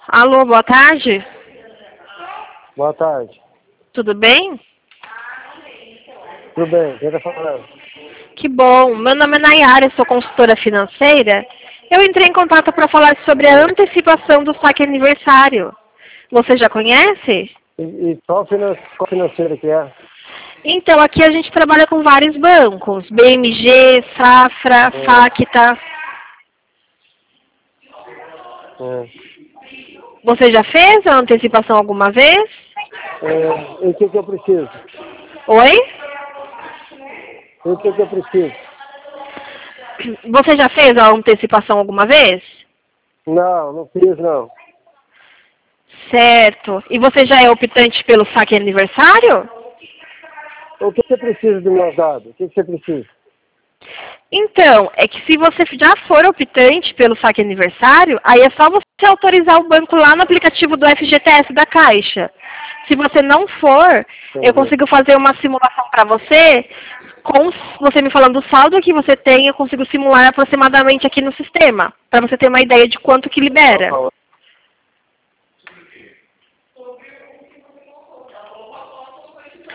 Alô, boa tarde. Boa tarde. Tudo bem? Tudo bem, quem está falando? Que bom. Meu nome é Nayara, sou consultora financeira. Eu entrei em contato para falar sobre a antecipação do saque aniversário. Você já conhece? E qual financeira que é? Então, aqui a gente trabalha com vários bancos. BMG, Safra, Facta. Você já fez a antecipação alguma vez? E o que eu preciso? Oi? E o que eu preciso? Você já fez a antecipação alguma vez? Não fiz não. Certo. E você já é optante pelo saque aniversário? O que você precisa dos meus dados? O que você precisa? Então, é que se você já for optante pelo saque aniversário, aí é só você autorizar o banco lá no aplicativo do FGTS da Caixa. Se você não for, eu consigo fazer uma simulação para você, com você me falando o saldo que você tem, eu consigo simular aproximadamente aqui no sistema, para você ter uma ideia de quanto que libera.